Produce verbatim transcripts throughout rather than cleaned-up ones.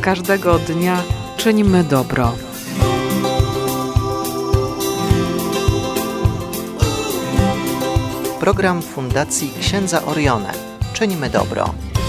każdego dnia czyńmy dobro. Program Fundacji Księdza Orione. Czyńmy dobro.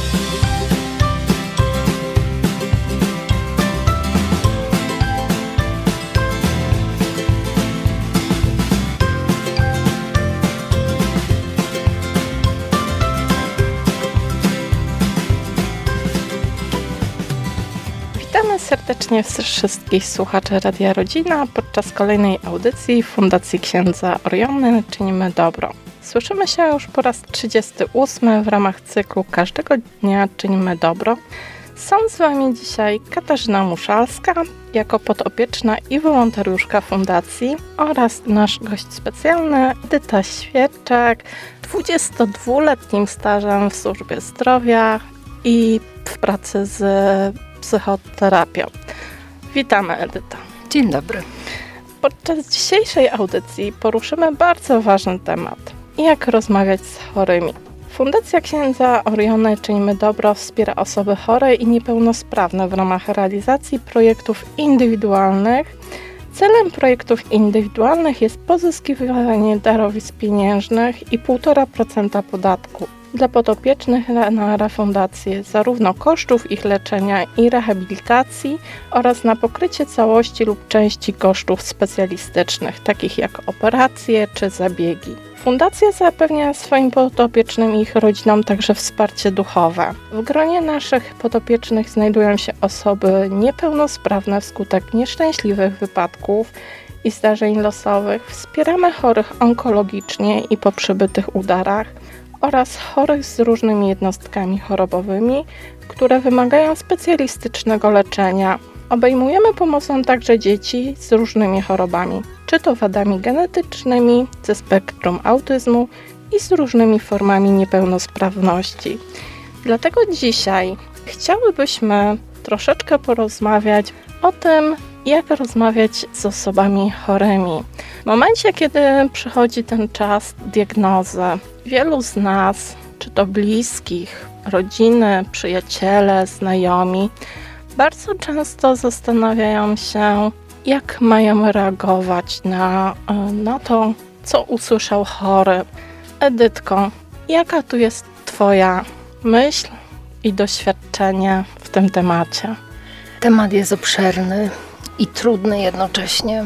Witamy serdecznie wszystkich słuchaczy Radia Rodzina podczas kolejnej audycji Fundacji Księdza Oriony Czyńmy dobro. Słyszymy się już po raz trzydziesty ósmy w ramach cyklu Każdego dnia Czyńmy dobro. Są z Wami dzisiaj Katarzyna Muszalska jako podopieczna i wolontariuszka Fundacji oraz nasz gość specjalny Edyta Świerczak, dwudziestodwuletnim stażem w służbie zdrowia i w pracy z psychoterapią. Witamy, Edyta. Dzień dobry. Podczas dzisiejszej audycji poruszymy bardzo ważny temat. Jak rozmawiać z chorymi. Fundacja Księdza Oriony Czyńmy dobro wspiera osoby chore i niepełnosprawne w ramach realizacji projektów indywidualnych. Celem projektów indywidualnych jest pozyskiwanie darowizn pieniężnych i półtora procent podatku dla podopiecznych na refundację zarówno kosztów ich leczenia i rehabilitacji oraz na pokrycie całości lub części kosztów specjalistycznych, takich jak operacje czy zabiegi. Fundacja zapewnia swoim podopiecznym i ich rodzinom także wsparcie duchowe. W gronie naszych podopiecznych znajdują się osoby niepełnosprawne wskutek nieszczęśliwych wypadków i zdarzeń losowych. Wspieramy chorych onkologicznie i po przebytych udarach oraz chorych z różnymi jednostkami chorobowymi, które wymagają specjalistycznego leczenia. Obejmujemy pomocą także dzieci z różnymi chorobami, czy to wadami genetycznymi, ze spektrum autyzmu i z różnymi formami niepełnosprawności. Dlatego dzisiaj chciałybyśmy troszeczkę porozmawiać o tym, jak rozmawiać z osobami chorymi. W momencie, kiedy przychodzi ten czas diagnozy, wielu z nas, czy to bliskich, rodziny, przyjaciele, znajomi, bardzo często zastanawiają się, jak mają reagować na, na to, co usłyszał chory. Edytko, jaka tu jest Twoja myśl i doświadczenie w tym temacie? Temat jest obszerny i trudny jednocześnie.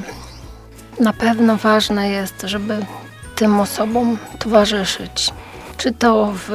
Na pewno ważne jest, żeby tym osobom towarzyszyć. Czy to w,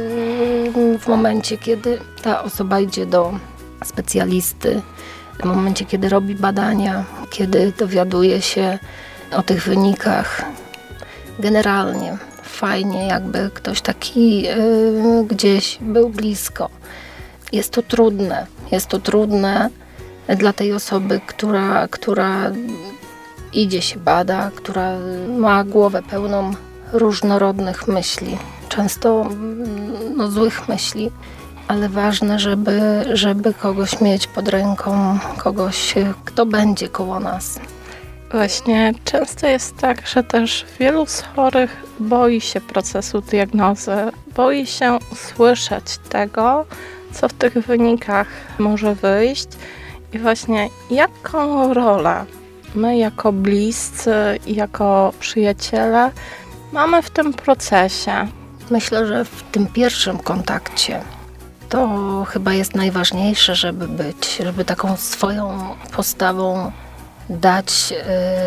w momencie, kiedy ta osoba idzie do specjalisty, w momencie, kiedy robi badania, kiedy dowiaduje się o tych wynikach. Generalnie fajnie, jakby ktoś taki yy, gdzieś był blisko. Jest to trudne. Jest to trudne dla tej osoby, która, która idzie się bada, która ma głowę pełną różnorodnych myśli. Często no, złych myśli. Ale ważne, żeby, żeby kogoś mieć pod ręką, kogoś, kto będzie koło nas. Właśnie często jest tak, że też wielu z chorych boi się procesu diagnozy, boi się usłyszeć tego, co w tych wynikach może wyjść. I właśnie jaką rolę my jako bliscy, jako przyjaciele mamy w tym procesie? Myślę, że w tym pierwszym kontakcie to chyba jest najważniejsze, żeby być, żeby taką swoją postawą dać yy,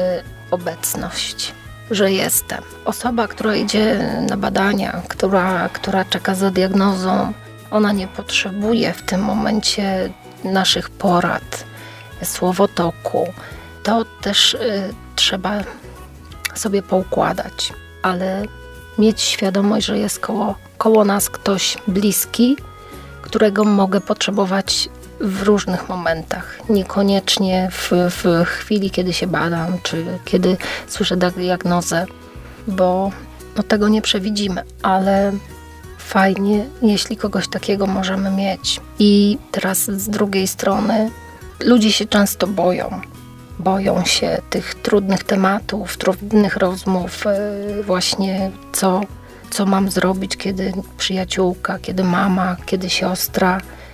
obecność, że jestem. Osoba, która idzie na badania, która, która czeka za diagnozą, ona nie potrzebuje w tym momencie naszych porad, słowotoku. To też yy, trzeba sobie poukładać, ale mieć świadomość, że jest koło, koło nas ktoś bliski, którego mogę potrzebować w różnych momentach. Niekoniecznie w, w chwili, kiedy się badam, czy kiedy słyszę diagnozę, bo no, tego nie przewidzimy, ale fajnie, jeśli kogoś takiego możemy mieć. I teraz z drugiej strony ludzie się często boją. Boją się tych trudnych tematów, trudnych rozmów, właśnie co, co mam zrobić, kiedy przyjaciółka, kiedy mama, kiedy siostra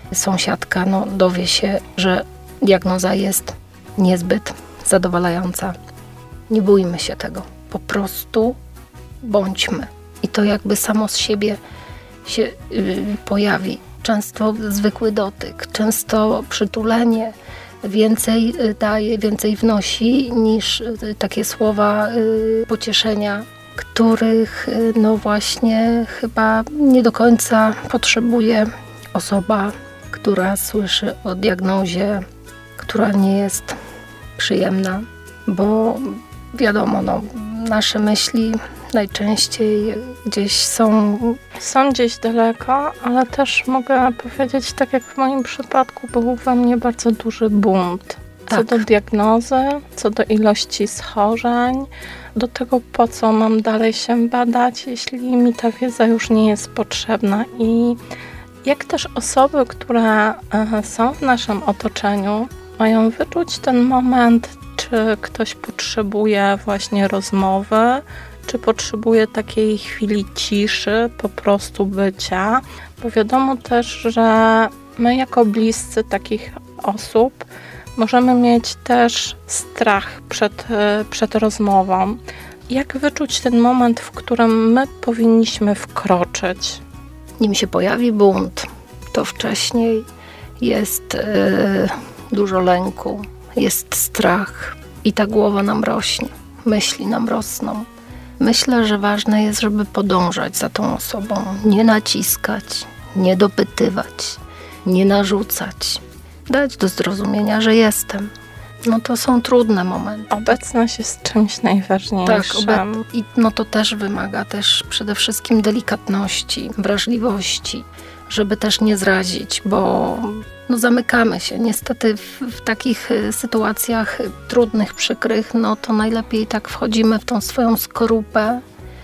sąsiadka no, dowie się, że diagnoza jest niezbyt zadowalająca. Nie bójmy się tego. Po prostu bądźmy. I to jakby samo z siebie się yy, pojawi. Często zwykły dotyk, często przytulenie więcej daje, więcej wnosi niż yy, takie słowa yy, pocieszenia, których yy, no właśnie chyba nie do końca potrzebuje osoba, która słyszy o diagnozie, która nie jest przyjemna, bo wiadomo, no, nasze myśli najczęściej gdzieś są... Są gdzieś daleko, ale też mogę powiedzieć, tak jak w moim przypadku, był we mnie bardzo duży bunt. Co Tak. do diagnozy, co do ilości schorzeń, do tego, po co mam dalej się badać, jeśli mi ta wiedza już nie jest potrzebna. I jak też osoby, które są w naszym otoczeniu, mają wyczuć ten moment, czy ktoś potrzebuje właśnie rozmowy, czy potrzebuje takiej chwili ciszy, po prostu bycia. Bo wiadomo też, że my jako bliscy takich osób możemy mieć też strach przed, przed rozmową. Jak wyczuć ten moment, w którym my powinniśmy wkroczyć? Nim się pojawi bunt, to wcześniej jest yy, dużo lęku, jest strach i ta głowa nam rośnie, myśli nam rosną. Myślę, że ważne jest, żeby podążać za tą osobą, nie naciskać, nie dopytywać, nie narzucać, dać do zrozumienia, że jestem. No to są trudne momenty. Obecność jest czymś najważniejszym. Tak, obe- i no to też wymaga też przede wszystkim delikatności, wrażliwości, żeby też nie zrazić, bo no zamykamy się. Niestety w, w takich sytuacjach trudnych, przykrych, no to najlepiej tak wchodzimy w tą swoją skorupę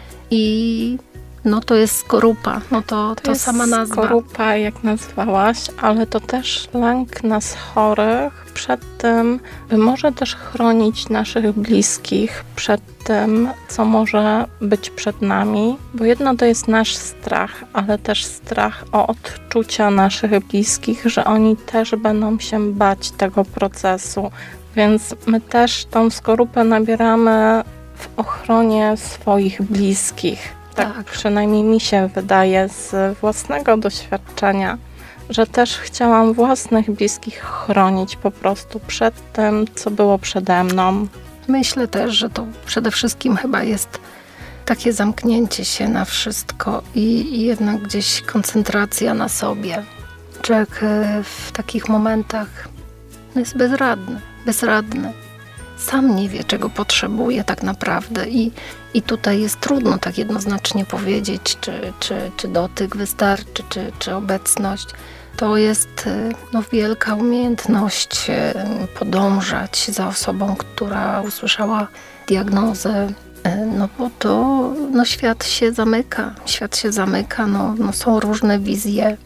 i no to jest skorupa, no to, to, To jest sama nazwa. skorupa, jak nazwałaś, ale to też lęk nas chorych przed tym, by może też chronić naszych bliskich przed tym, co może być przed nami, bo jedno to jest nasz strach, ale też strach o odczucia naszych bliskich, że oni też będą się bać tego procesu, więc my też tą skorupę nabieramy w ochronie swoich bliskich. Tak, Tak. przynajmniej mi się wydaje z własnego doświadczenia, że też chciałam własnych bliskich chronić po prostu przed tym, co było przede mną. Myślę też, że to przede wszystkim chyba jest takie zamknięcie się na wszystko i, i jednak gdzieś koncentracja na sobie. Człowiek w takich momentach jest bezradny, bezradny. Sam nie wie, czego potrzebuje tak naprawdę i, i tutaj jest trudno tak jednoznacznie powiedzieć, czy, czy, czy dotyk wystarczy, czy, czy obecność. To jest no, wielka umiejętność podążać za osobą, która usłyszała diagnozę, no bo to no, świat się zamyka, świat się zamyka, no, no, są różne wizje,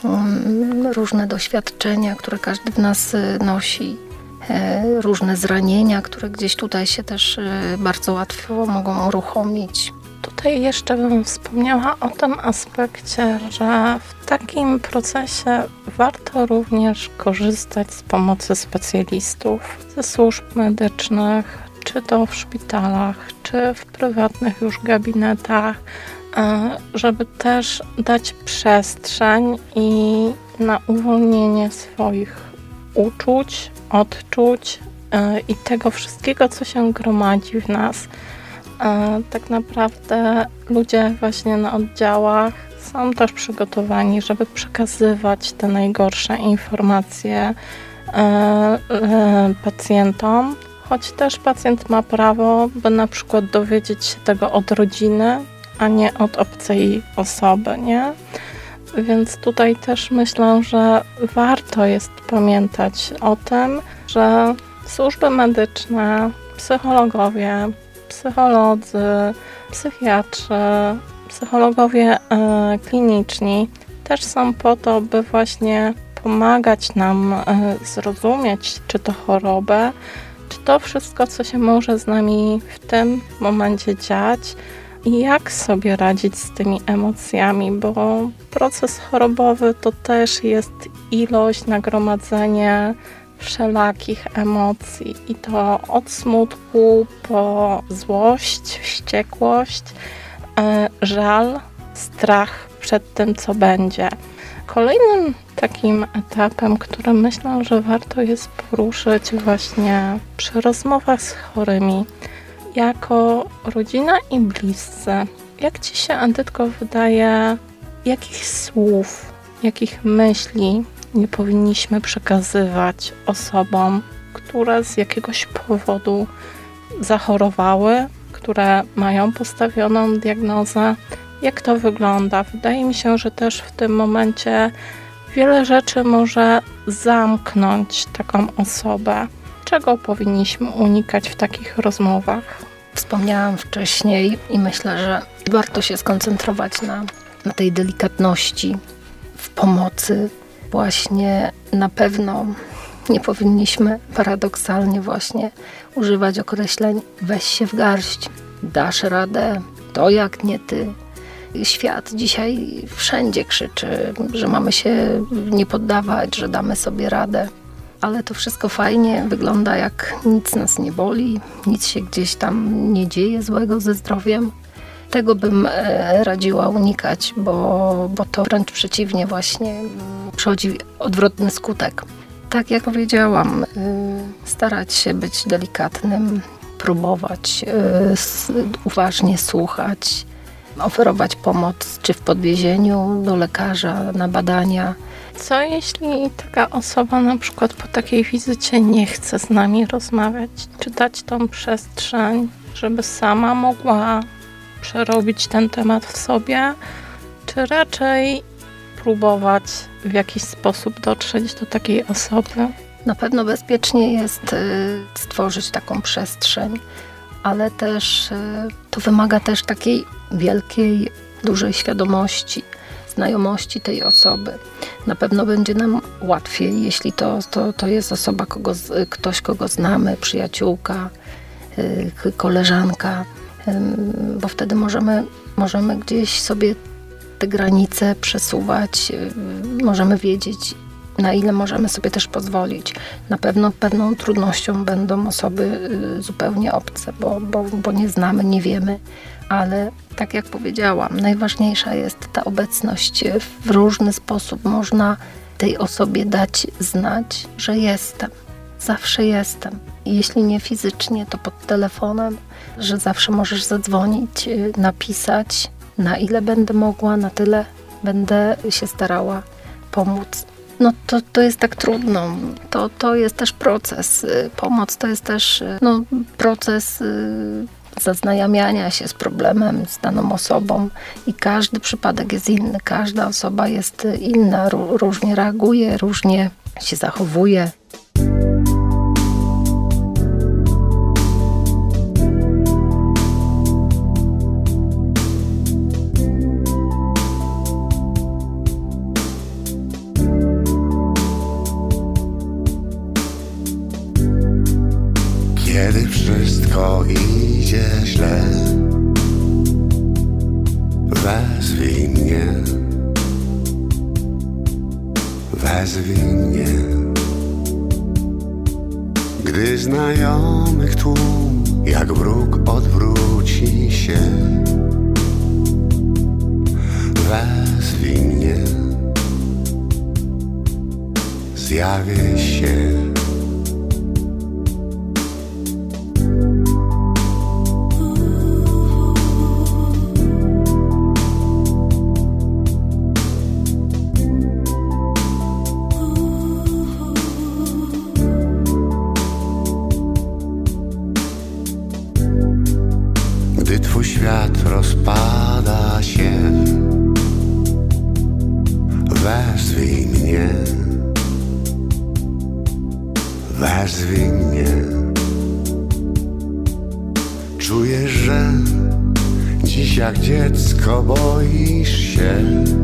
różne doświadczenia, które każdy w nas nosi. Różne zranienia, które gdzieś tutaj się też bardzo łatwo mogą uruchomić. Tutaj jeszcze bym wspomniała o tym aspekcie, że w takim procesie warto również korzystać z pomocy specjalistów, ze służb medycznych, czy to w szpitalach, czy w prywatnych już gabinetach, żeby też dać przestrzeń i na uwolnienie swoich uczuć, odczuć i tego wszystkiego, co się gromadzi w nas. Tak naprawdę ludzie właśnie na oddziałach są też przygotowani, żeby przekazywać te najgorsze informacje pacjentom, choć też pacjent ma prawo, by na przykład dowiedzieć się tego od rodziny, a nie od obcej osoby, nie? Więc tutaj też myślę, że warto jest pamiętać o tym, że służby medyczne, psychologowie, psycholodzy, psychiatrzy, psychologowie e, kliniczni też są po to, by właśnie pomagać nam e, zrozumieć, czy to chorobę, czy to wszystko, co się może z nami w tym momencie dziać, jak sobie radzić z tymi emocjami, bo proces chorobowy to też jest ilość, nagromadzenie wszelakich emocji i to od smutku po złość, wściekłość, żal, strach przed tym, co będzie. Kolejnym takim etapem, który myślę, że warto jest poruszyć właśnie przy rozmowach z chorymi, jako rodzina i bliscy. Jak Ci się, Edytko, wydaje, jakich słów, jakich myśli nie powinniśmy przekazywać osobom, które z jakiegoś powodu zachorowały, które mają postawioną diagnozę? Jak to wygląda? Wydaje mi się, że też w tym momencie wiele rzeczy może zamknąć taką osobę. Czego powinniśmy unikać w takich rozmowach? Wspomniałam wcześniej i myślę, że warto się skoncentrować na, na tej delikatności w pomocy. Właśnie na pewno nie powinniśmy paradoksalnie właśnie używać określeń weź się w garść, dasz radę, to jak nie ty. Świat dzisiaj wszędzie krzyczy, że mamy się nie poddawać, że damy sobie radę. Ale to wszystko fajnie wygląda, jak nic nas nie boli, nic się gdzieś tam nie dzieje złego ze zdrowiem. Tego bym radziła unikać, bo, bo to wręcz przeciwnie właśnie przychodzi odwrotny skutek. Tak jak powiedziałam, starać się być delikatnym, próbować uważnie słuchać, oferować pomoc czy w podwiezieniu do lekarza na badania. Co jeśli taka osoba na przykład po takiej wizycie nie chce z nami rozmawiać? Czy dać tą przestrzeń, żeby sama mogła przerobić ten temat w sobie? Czy raczej próbować w jakiś sposób dotrzeć do takiej osoby? Na pewno bezpiecznie jest stworzyć taką przestrzeń, ale też to wymaga też takiej wielkiej, dużej świadomości, znajomości tej osoby. Na pewno będzie nam łatwiej, jeśli to, to, to jest osoba, kogo, ktoś, kogo znamy, przyjaciółka, koleżanka, bo wtedy możemy, możemy gdzieś sobie te granice przesuwać, możemy wiedzieć, na ile możemy sobie też pozwolić. Na pewno pewną trudnością będą osoby zupełnie obce, bo, bo, bo nie znamy, nie wiemy, ale tak jak powiedziałam, najważniejsza jest ta obecność. W różny sposób można tej osobie dać znać, że jestem, zawsze jestem. I jeśli nie fizycznie, to pod telefonem, że zawsze możesz zadzwonić, napisać, na ile będę mogła, na tyle będę się starała pomóc. No to, to jest tak trudno. To, to jest też proces. Pomoc to jest też no, proces zaznajamiania się z problemem, z daną osobą i każdy przypadek jest inny. Każda osoba jest inna, różnie reaguje, różnie się zachowuje. Kiedy wszystko idzie źle, wezwij mnie, wezwij mnie. Gdy znajomych tłum, jak wróg odwróci się, wezwij mnie, zjawię się. Gdy twój świat rozpada się, wezwij mnie, wezwij mnie. Czujesz, że dziś jak dziecko boisz się,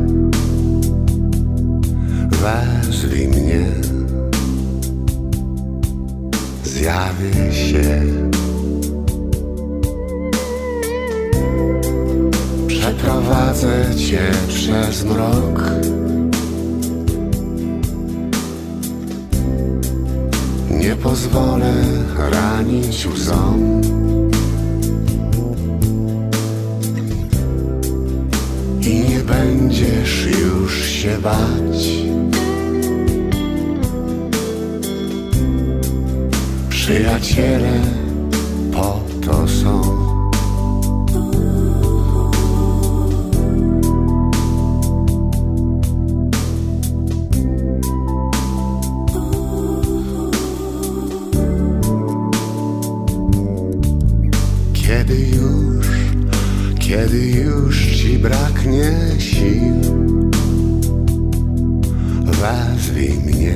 wezwij mnie, zjawię się. Przeprowadzę cię przez mrok. Nie pozwolę ranić łzą. I nie będziesz już się bać. Przyjaciele po to są. Kiedy już, kiedy już ci braknie sił, wezwij mnie,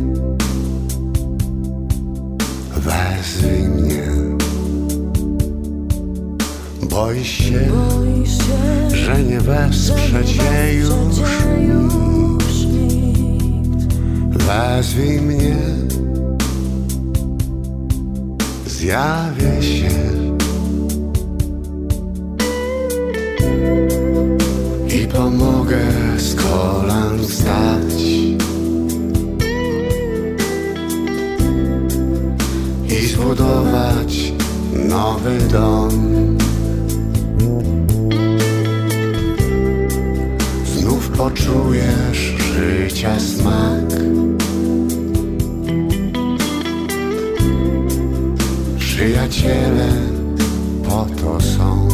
wezwij mnie. Boisz się, że nie wesprze cię już nikt. Wezwij mnie, zjawię się i pomogę z kolan wstać i zbudować nowy dom. Znów poczujesz życia smak. Przyjaciele po to są.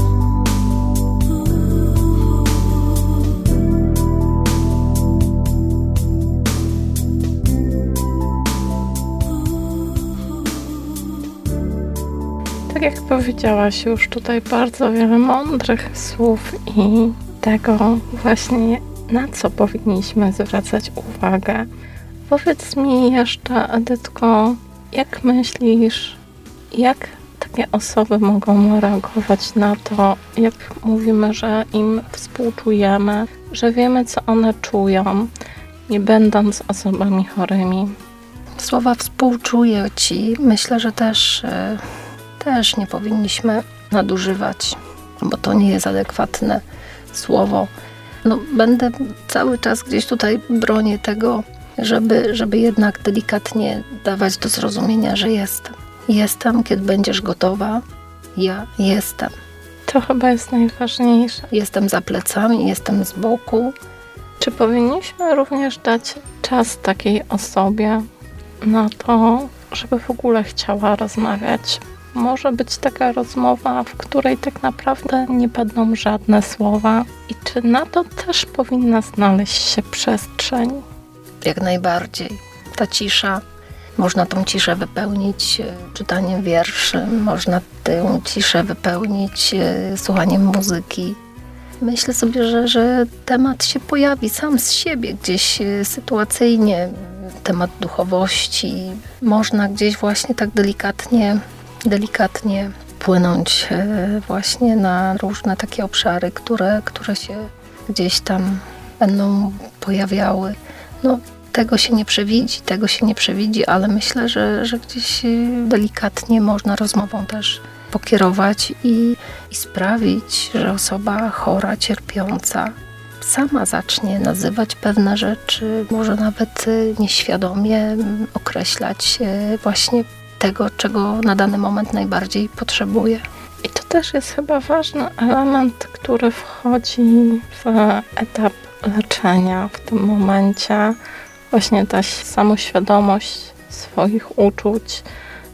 Tak jak powiedziałaś już tutaj bardzo wiele mądrych słów i tego właśnie, na co powinniśmy zwracać uwagę. Powiedz mi jeszcze, Edytko, jak myślisz, jak takie osoby mogą reagować na to, jak mówimy, że im współczujemy, że wiemy, co one czują, nie będąc osobami chorymi? Słowa współczuję ci, myślę, że też, też nie powinniśmy nadużywać, bo to nie jest adekwatne słowo. No, będę cały czas gdzieś tutaj bronię tego, żeby, żeby jednak delikatnie dawać do zrozumienia, że jestem. Jestem, kiedy będziesz gotowa. Ja jestem. To chyba jest najważniejsze. Jestem za plecami, jestem z boku. Czy powinniśmy również dać czas takiej osobie na to, żeby w ogóle chciała rozmawiać? Może być taka rozmowa, w której tak naprawdę nie padną żadne słowa. I czy na to też powinna znaleźć się przestrzeń? Jak najbardziej. Ta cisza, można tą ciszę wypełnić czytaniem wierszy, można tę ciszę wypełnić słuchaniem muzyki. Myślę sobie, że, że temat się pojawi sam z siebie, gdzieś sytuacyjnie. Temat duchowości. Można gdzieś właśnie tak delikatnie, delikatnie płynąć właśnie na różne takie obszary, które, które się gdzieś tam będą pojawiały. No, tego się nie przewidzi, tego się nie przewidzi, ale myślę, że, że gdzieś delikatnie można rozmową też pokierować i, i sprawić, że osoba chora, cierpiąca sama zacznie nazywać pewne rzeczy, może nawet nieświadomie określać właśnie tego, czego na dany moment najbardziej potrzebuje. I to też jest chyba ważny element, który wchodzi w etap leczenia w tym momencie. Właśnie ta samoświadomość swoich uczuć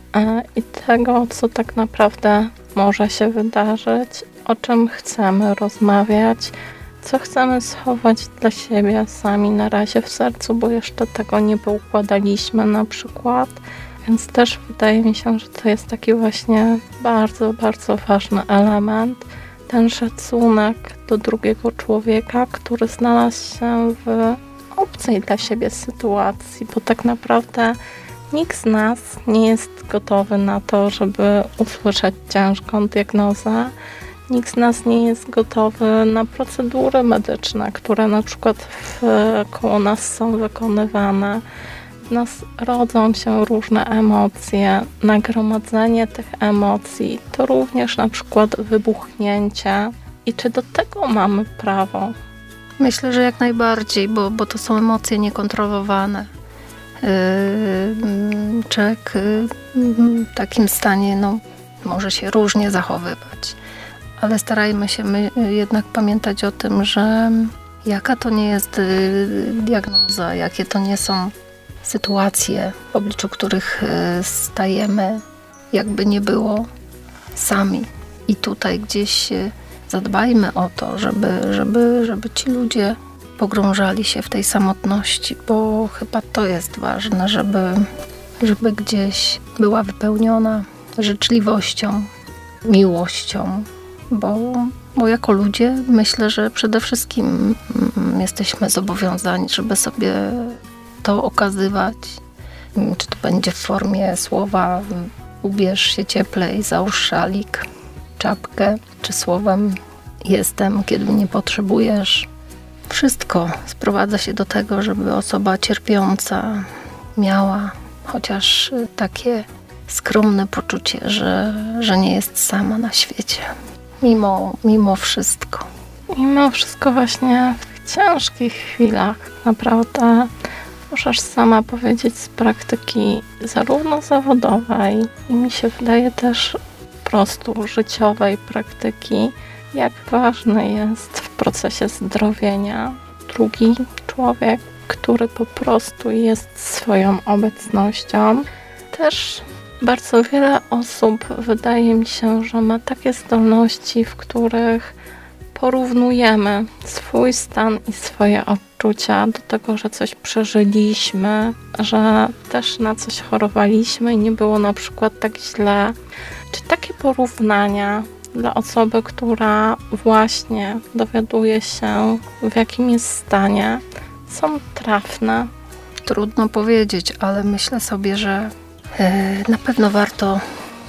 i tego, co tak naprawdę może się wydarzyć, o czym chcemy rozmawiać, co chcemy schować dla siebie sami na razie w sercu, bo jeszcze tego nie poukładaliśmy na przykład. Więc też wydaje mi się, że to jest taki właśnie bardzo, bardzo ważny element. Ten szacunek do drugiego człowieka, który znalazł się w obcej dla siebie sytuacji, bo tak naprawdę nikt z nas nie jest gotowy na to, żeby usłyszeć ciężką diagnozę. Nikt z nas nie jest gotowy na procedury medyczne, które na przykład w, koło nas są wykonywane. W nas rodzą się różne emocje. Nagromadzenie tych emocji to również na przykład wybuchnięcie. I czy do tego bo mamy prawo. Myślę, że jak najbardziej, bo, bo to są emocje niekontrolowane. Yy, człowiek w takim stanie no, może się różnie zachowywać, ale starajmy się my jednak pamiętać o tym, że jaka to nie jest diagnoza, jakie to nie są sytuacje, w obliczu których stajemy, jakby nie było, sami. I tutaj gdzieś zadbajmy o to, żeby, żeby, żeby ci ludzie pogrążali się w tej samotności, bo chyba to jest ważne, żeby, żeby gdzieś była wypełniona życzliwością, miłością, bo, bo jako ludzie myślę, że przede wszystkim jesteśmy zobowiązani, żeby sobie to okazywać. Czy to będzie w formie słowa ubierz się cieplej, załóż szalik, czapkę, czy słowem jestem, kiedy mnie potrzebujesz. Wszystko sprowadza się do tego, żeby osoba cierpiąca miała chociaż takie skromne poczucie, że, że nie jest sama na świecie. Mimo, mimo wszystko. Mimo wszystko właśnie w tych ciężkich chwilach naprawdę możesz sama powiedzieć z praktyki zarówno zawodowej i mi się wydaje też po prostu życiowej praktyki, jak ważny jest w procesie zdrowienia drugi człowiek, który po prostu jest swoją obecnością. Też bardzo wiele osób, wydaje mi się, że ma takie zdolności, w których porównujemy swój stan i swoje odczucia do tego, że coś przeżyliśmy, że też na coś chorowaliśmy i nie było na przykład tak źle. Czy takie porównania dla osoby, która właśnie dowiaduje się, w jakim jest stanie, są trafne? Trudno powiedzieć, ale myślę sobie, że na pewno warto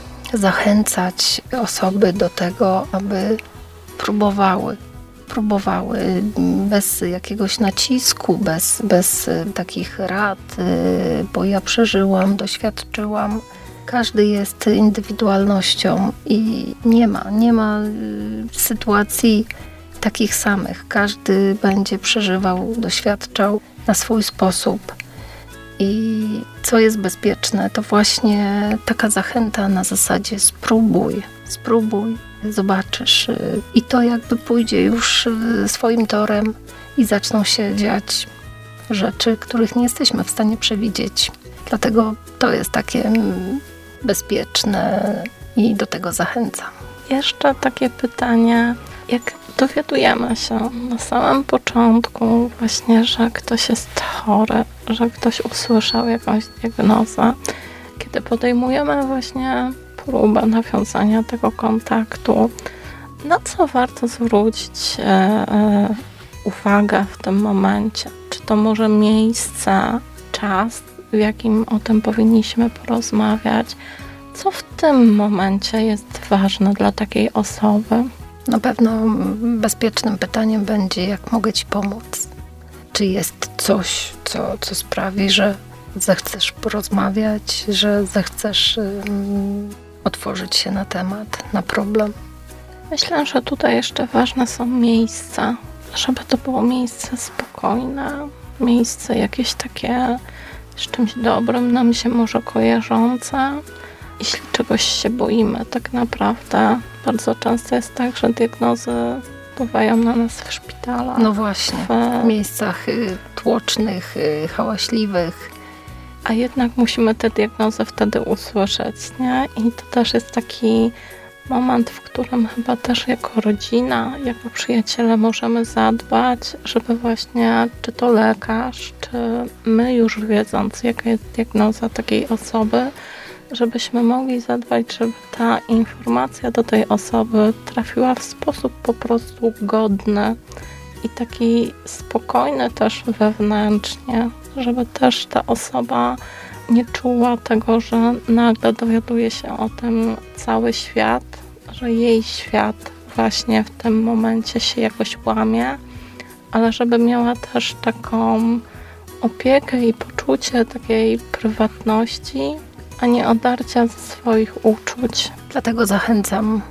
zachęcać osoby do tego, aby próbowały. Próbowały bez jakiegoś nacisku, bez, bez takich rad, bo ja przeżyłam, doświadczyłam. Każdy jest indywidualnością i nie ma, nie ma sytuacji takich samych. Każdy będzie przeżywał, doświadczał na swój sposób. I co jest bezpieczne, to właśnie taka zachęta na zasadzie spróbuj, spróbuj, zobaczysz. I to jakby pójdzie już swoim torem i zaczną się dziać rzeczy, których nie jesteśmy w stanie przewidzieć. Dlatego to jest takie bezpieczne i do tego zachęcam. Jeszcze takie pytanie, jak dowiadujemy się na samym początku właśnie, że ktoś jest chory, że ktoś usłyszał jakąś diagnozę, kiedy podejmujemy właśnie próbę nawiązania tego kontaktu, na co warto zwrócić e, e, uwagę w tym momencie? Czy to może miejsce, czas, w jakim o tym powinniśmy porozmawiać? Co w tym momencie jest ważne dla takiej osoby? Na pewno bezpiecznym pytaniem będzie, jak mogę Ci pomóc. Czy jest coś, co, co sprawi, że zechcesz porozmawiać, że zechcesz um, otworzyć się na temat, na problem? Myślę, że tutaj jeszcze ważne są miejsca, żeby to było miejsce spokojne, miejsce jakieś takie z czymś dobrym nam się może kojarzące. Jeśli czegoś się boimy, tak naprawdę bardzo często jest tak, że diagnozy bywają na nas w szpitalach. No właśnie, w, w miejscach y, tłocznych, y, hałaśliwych. A jednak musimy te diagnozy wtedy usłyszeć, nie? I to też jest taki moment, w którym chyba też jako rodzina, jako przyjaciele możemy zadbać, żeby właśnie, czy to lekarz, czy my już wiedząc, jaka jest diagnoza takiej osoby, żebyśmy mogli zadbać, żeby ta informacja do tej osoby trafiła w sposób po prostu godny i taki spokojny też wewnętrznie, żeby też ta osoba nie czuła tego, że nagle dowiaduje się o tym cały świat, że jej świat właśnie w tym momencie się jakoś łamie, ale żeby miała też taką opiekę i poczucie takiej prywatności, a nie odarcia ze swoich uczuć. Dlatego zachęcam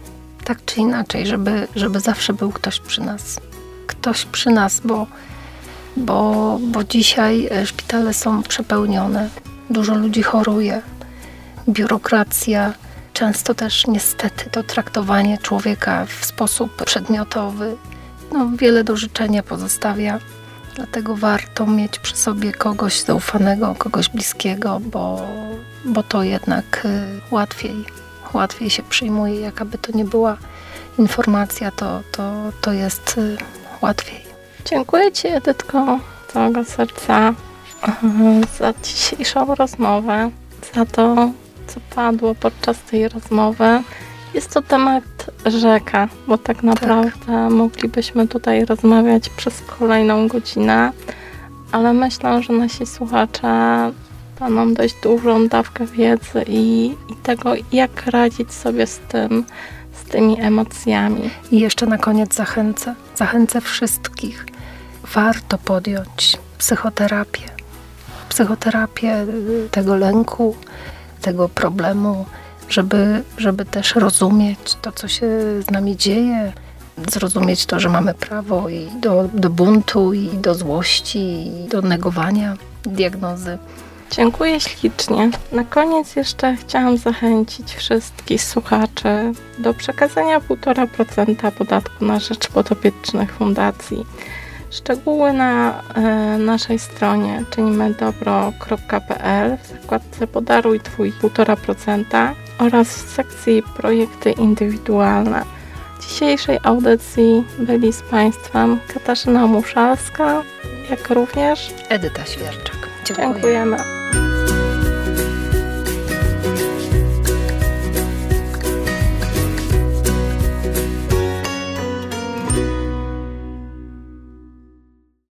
tak czy inaczej, żeby, żeby zawsze był ktoś przy nas. Ktoś przy nas, bo, bo, bo dzisiaj szpitale są przepełnione. Dużo ludzi choruje. Biurokracja, często też niestety to traktowanie człowieka w sposób przedmiotowy, no, wiele do życzenia pozostawia. Dlatego warto mieć przy sobie kogoś zaufanego, kogoś bliskiego, bo, bo to jednak łatwiej, łatwiej się przyjmuje. Jakaby to nie była informacja, to, to, to jest łatwiej. Dziękuję Ci, Edytko, z całego serca za dzisiejszą rozmowę, za to, co padło podczas tej rozmowy. Jest to temat rzeka, bo tak naprawdę tak. moglibyśmy tutaj rozmawiać przez kolejną godzinę, ale myślę, że nasi słuchacze daną dość dużą dawkę wiedzy i, i tego, jak radzić sobie z tym, z tymi emocjami. I jeszcze na koniec zachęcę, zachęcę wszystkich. Warto podjąć psychoterapię. Psychoterapię tego lęku, tego problemu, żeby, żeby też rozumieć to, co się z nami dzieje, zrozumieć to, że mamy prawo i do, do buntu, i do złości, i do negowania diagnozy. Dziękuję ślicznie. Na koniec jeszcze chciałam zachęcić wszystkich słuchaczy do przekazania półtora procent podatku na rzecz podopiecznych fundacji. Szczegóły na e, naszej stronie czynimedobro kropka pe el w zakładce Podaruj Twój półtora procent oraz w sekcji Projekty indywidualne. W dzisiejszej audycji byli z Państwem Katarzyna Muszalska, jak również Edyta Świerczak. Dziękuję. Dziękujemy.